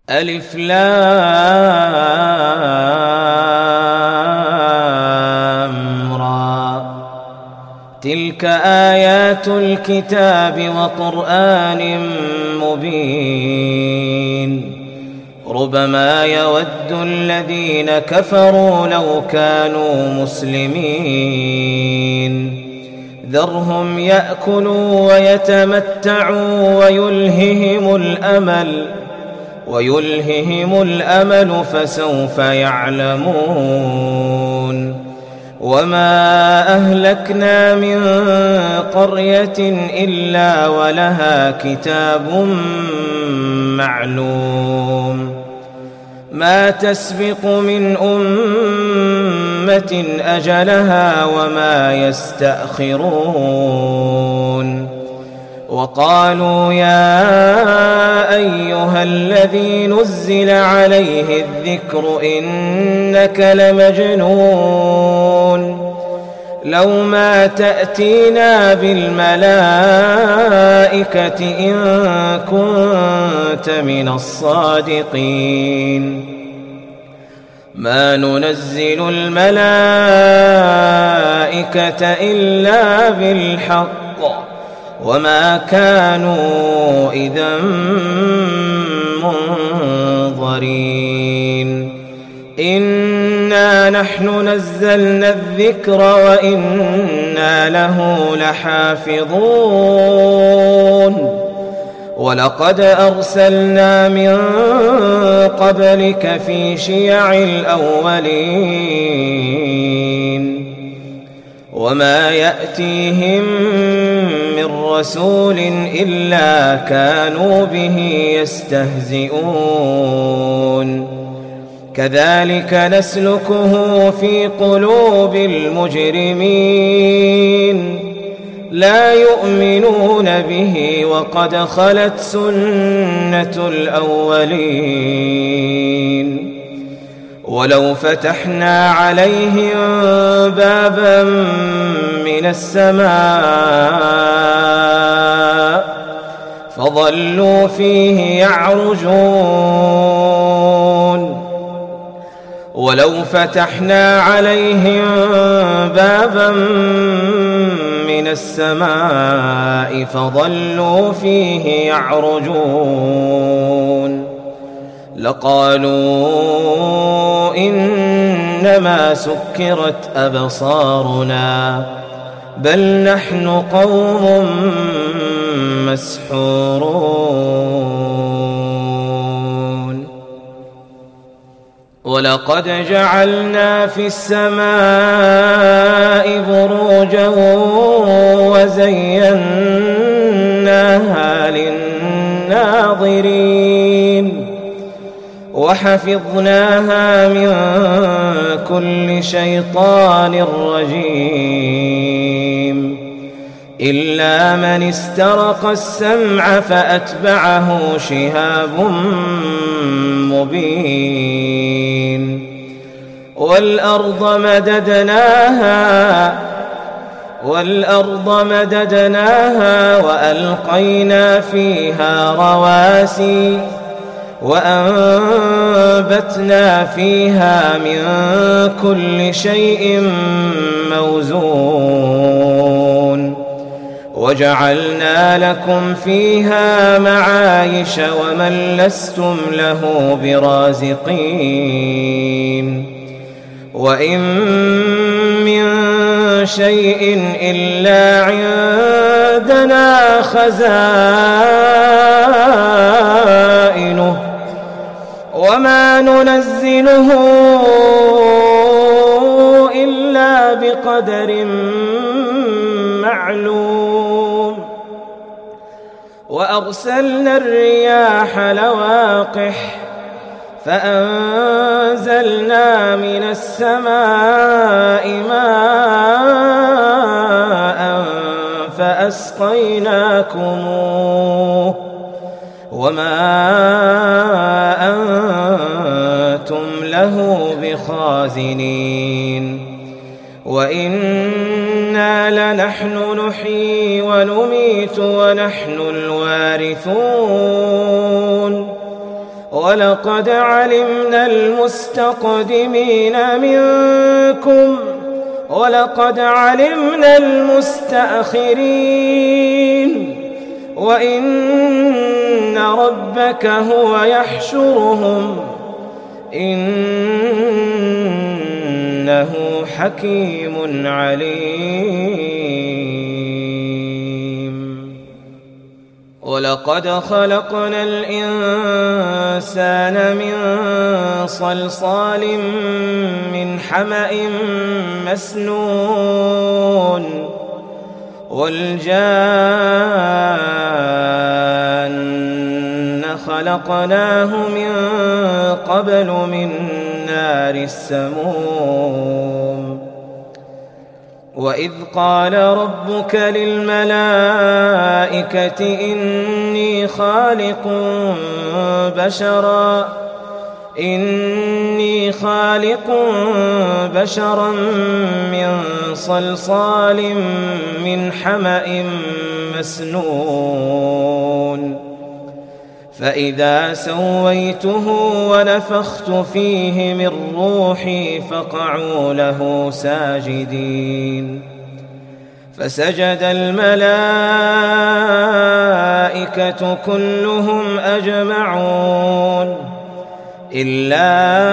ألف لام را تلك آيات الكتاب وقرآن مبين ربما يود الذين كفروا لو كانوا مسلمين ذرهم يأكلوا ويتمتعوا ويلههم الأمل فسوف يعلمون وما أهلكنا من قرية إلا ولها كتاب معلوم ما تسبق من أمة أجلها وما يستأخرون وقالوا يا أيها الذي نزل عليه الذكر إنك لمجنون لو ما تأتينا بالملائكة إن كنت من الصادقين ما ننزل الملائكة إلا بالحق وما كانوا إذا منظرين إنا نحن نزلنا الذكر وإنا له لحافظون ولقد أرسلنا من قبلك في شيع الأولين وما يأتيهم من رسول إلا كانوا به يستهزئون كذلك نسلكه في قلوب المجرمين لا يؤمنون به وقد خلت سنة الأولين ولو فتحنا عليهم بابا من السماء فظلوا فيه يعرجون ولو فتحنا عليهم بابا من السماء فظلوا فيه يعرجون لقالوا إنما سكرت أبصارنا بل نحن قوم مسحورون ولقد جعلنا في السماء بروجا وزيناها للناظرين وحفظناها من كل شيطان رجيم إلا من استرق السمع فأتبعه شهاب مبين والأرض مددناها وألقينا فيها رواسي وأنبتنا فيها من كل شيء موزون وجعلنا لكم فيها معايش ومن لستم له برازقين وإن من شيء إلا عندنا خزائنه وما ننزله إلا بقدر معلوم وأرسلنا الرياح لواقح فأنزلنا من السماء ماء فأسقيناكموه وما أنتم له بخازنين وإنا لنحن نحيي ونميت ونحن الوارثون ولقد علمنا المستقدمين منكم ولقد علمنا المستأخرين وإن ربك هو يحشرهم إنه حكيم عليم. ولقد خلقنا الإنسان من صلصال من حمأ مسنون والجان خلقناه من قبل من نار السموم. وإذ قال ربك للملائكة إني خالق بشرا من صلصال من حمأ مسنون فإذا سويته ونفخت فيه من روحي فقعوا له ساجدين. فسجد الملائكة كلهم أجمعون إلا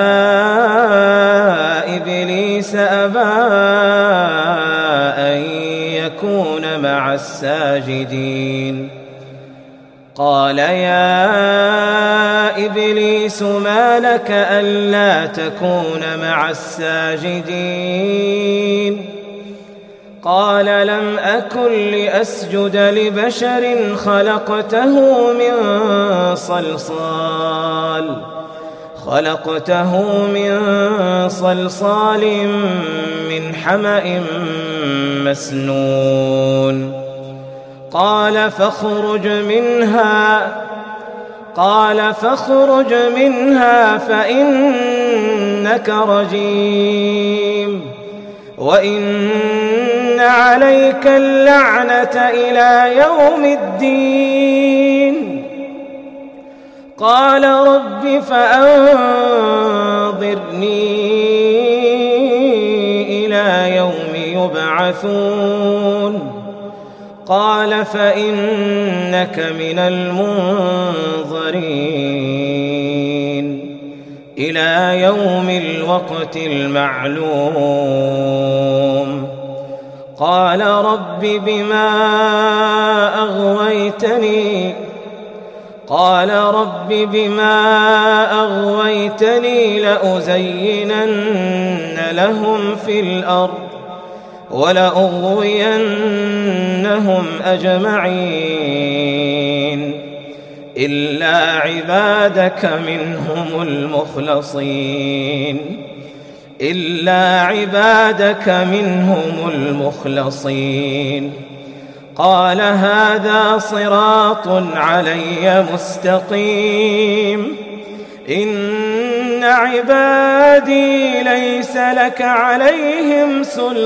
إبليس أبى أن يكون مع الساجدين. قال يا إبليس ما لك ألا تكون مع الساجدين؟ قال لم أكن لأسجد لبشر خلقته من صلصال من حمأ مسنون. قال فاخرج منها فإنك رجيم وإن عليك اللعنة إلى يوم الدين. قال رب فأنظرني إلى يوم يبعثون. قال فإنك من المنظرين إلى يوم الوقت المعلوم. قال رب بما أغويتني لأزينن لهم في الأرض ولأغوينهم أجمعين إلا عبادك منهم المخلصين. قال هذا صراط علي مستقيم. إن عبادي ليس لك عليهم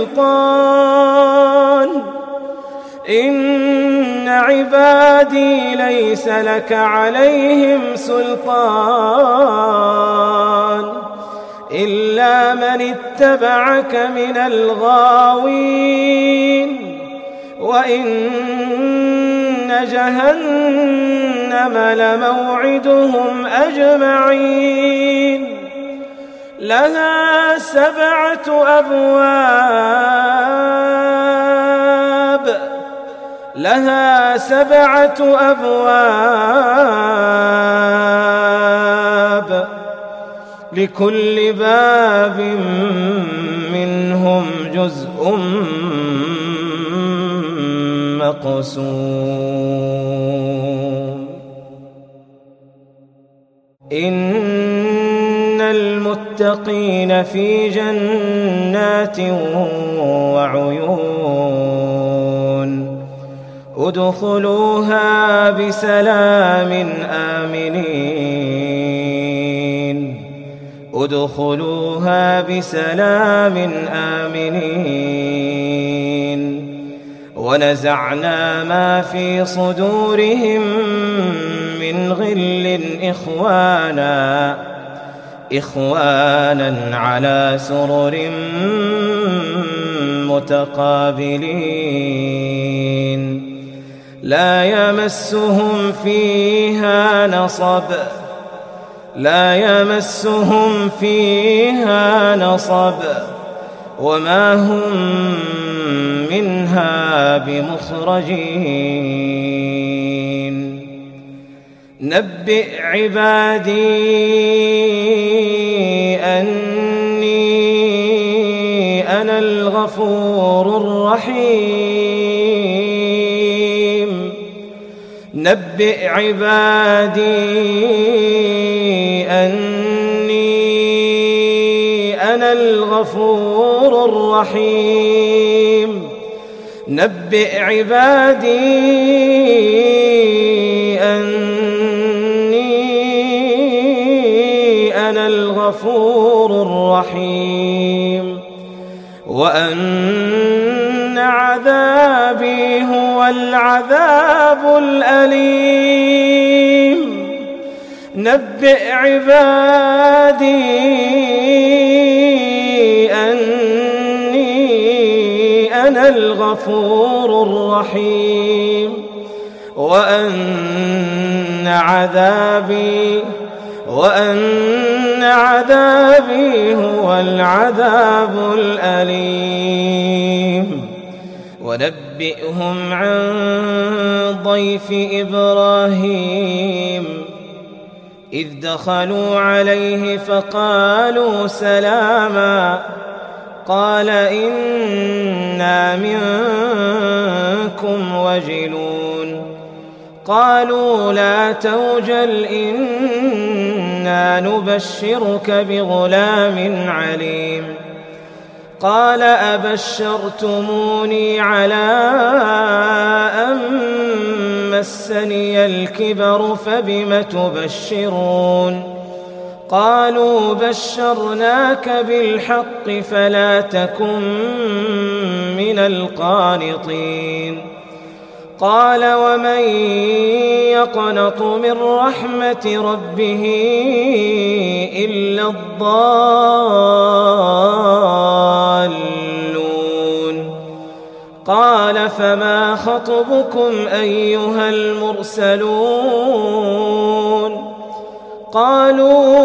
سلطان إلا من اتبعك من الغاوين وإن جهنم لموعدهم أجمعين. لها 7 أبواب لكل باب منهم جزء مقسوم. إن المتقين في جنات وعيون ادخلوها بسلام آمنين ونزعنا ما في صدورهم من من غل إخوانا على سرر متقابلين لا يمسهم فيها نصب وما هم منها بمخرجين نبئ عبادي أني أنا الغفور الرحيم نبئ عبادي أني أنا الغفور الرحيم نبئ عبادي أني أنا الغفور الرحيم وأن عذابي هو العذاب الأليم نبئ عبادي أني أنا الغفور الرحيم وأن عذابي هو العذاب الأليم ونبئهم عن ضيف إبراهيم إذ دخلوا عليه فقالوا سلاما قال إنا منكم وجلون قالوا لا توجل إنا نبشرك بغلام عليم قال أبشرتموني على أن مسني الكبر فبم تبشرون قالوا بشرناك بالحق فلا تكن من القانطين قال ومن يقنط من رحمة ربه إلا الضالون قال فما خطبكم أيها المرسلون قالوا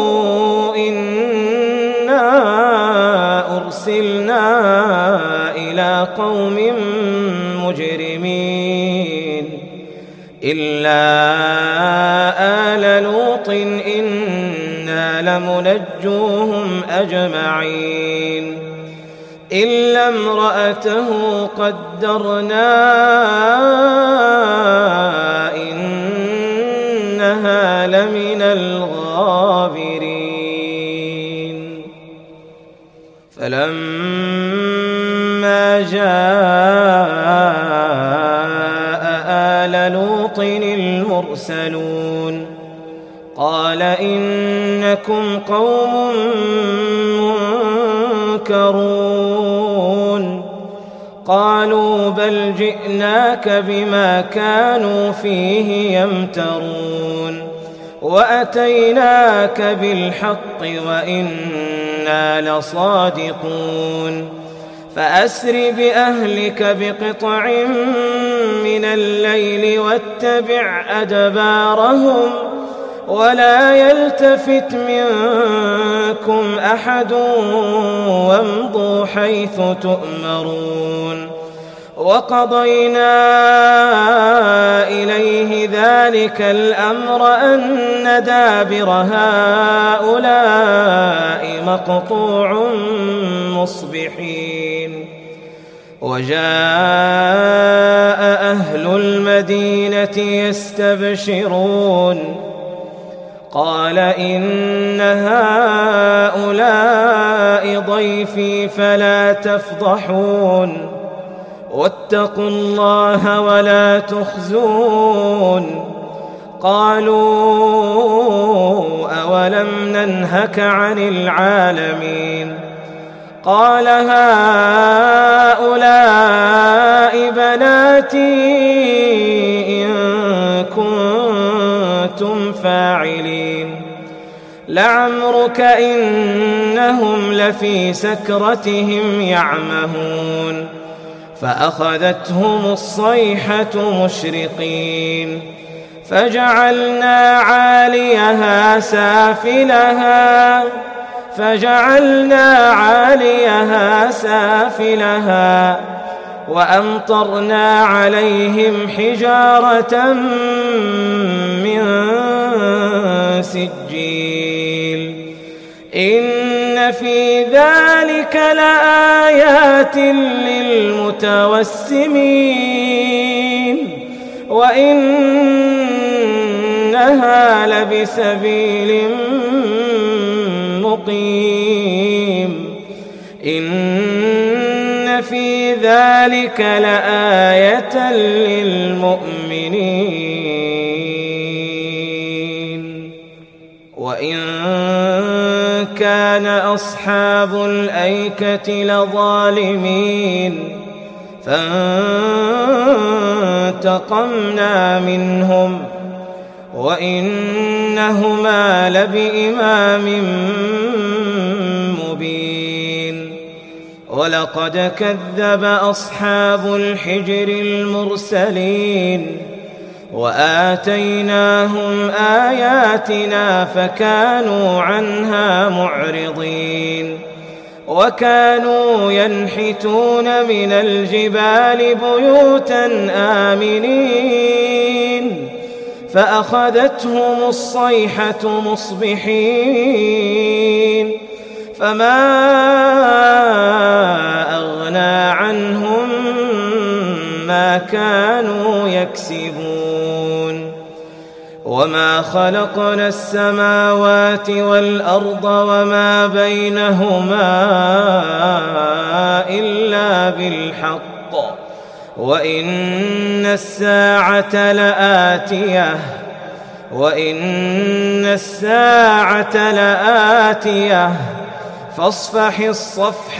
إنا أرسلنا إلى قوم مجرمين إلا آل لوط إنا لمنجوهم أجمعين إلا امرأته قدرنا إنها لمن الغابرين فلما جاء آل لوط المرسلون قال إنكم قوم منكرون قالوا بل جئناك بما كانوا فيه يمترون وأتيناك بالحق وإنا لصادقون فأسر بأهلك بقطع من الليل واتبع أدبارهم ولا يلتفت منكم أحد وامضوا حيث تؤمرون وقضينا إليه ذلك الأمر أن دابر هؤلاء مقطوع مصبحين وجاء أهل المدينة يستبشرون قال إن هؤلاء ضيفي فلا تفضحون واتقوا الله ولا تخزون قالوا أولم ننهك عن العالمين قال هؤلاء بناتي إن كنتم كنتم فاعلين لعمرك إنهم لفي سكرتهم يعمهون فأخذتهم الصيحة مشرقين فجعلنا عاليها سافلها وأمطرنا عليهم حجارة من سجيل إن في ذلك لآيات للمتوسمين وإنها لبسبيل مقيم إن في ذلك لآية للمؤمنين وإن كان أصحاب الأيكة لظالمين فانتقمنا منهم وإنهما لبإمام مبين ولقد كذب أصحاب الحجر المرسلين وآتيناهم آياتنا فكانوا عنها معرضين وكانوا ينحتون من الجبال بيوتا آمنين فأخذتهم الصيحة مصبحين فما أغنى عنهم ما كانوا يكسبون وما خلقنا السماوات والأرض وما بينهما إلا بالحق وإن الساعة لآتية فاصفح الصفح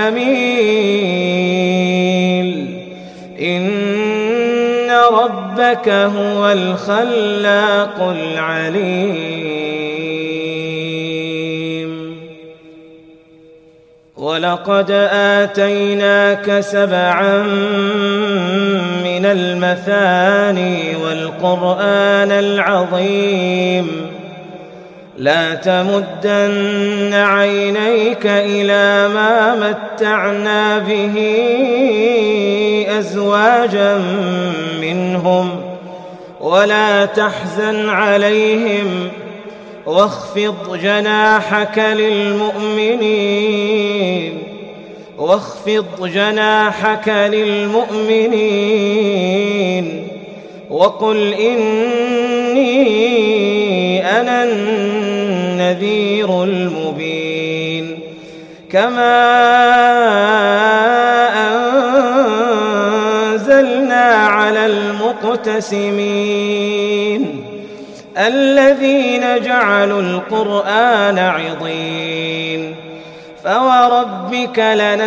الجميل إن ربك هو الخلاق العليم ولقد آتيناك 7 من المثاني والقرآن العظيم لا تمدن عينيك إلى ما متعنا به أزواجا منهم ولا تحزن عليهم واخفض جناحك للمؤمنين وقل إني أنا النذير المبين كما أنزلنا على المقتسمين الذين جعلوا القرآن عضين فوربك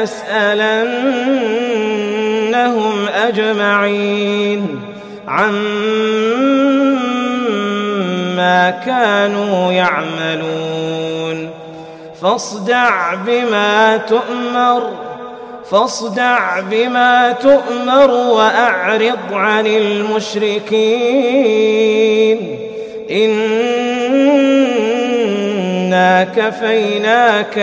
لنسألنهم أجمعين عما كانوا يعملون فاصدع بما تؤمر وأعرض عن المشركين إنا كفيناك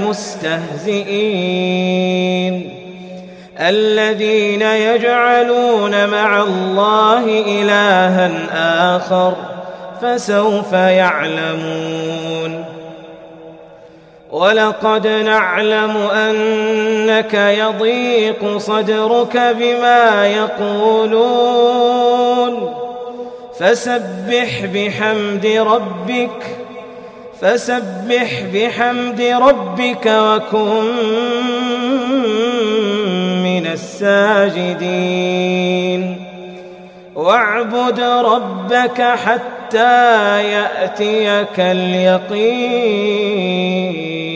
المستهزئين الذين يجعلون مع الله إلها آخر فسوف يعلمون ولقد نعلم أنك يضيق صدرك بما يقولون فسبح بحمد ربك وكن من الساجدين واعبد ربك حتى يأتيك اليقين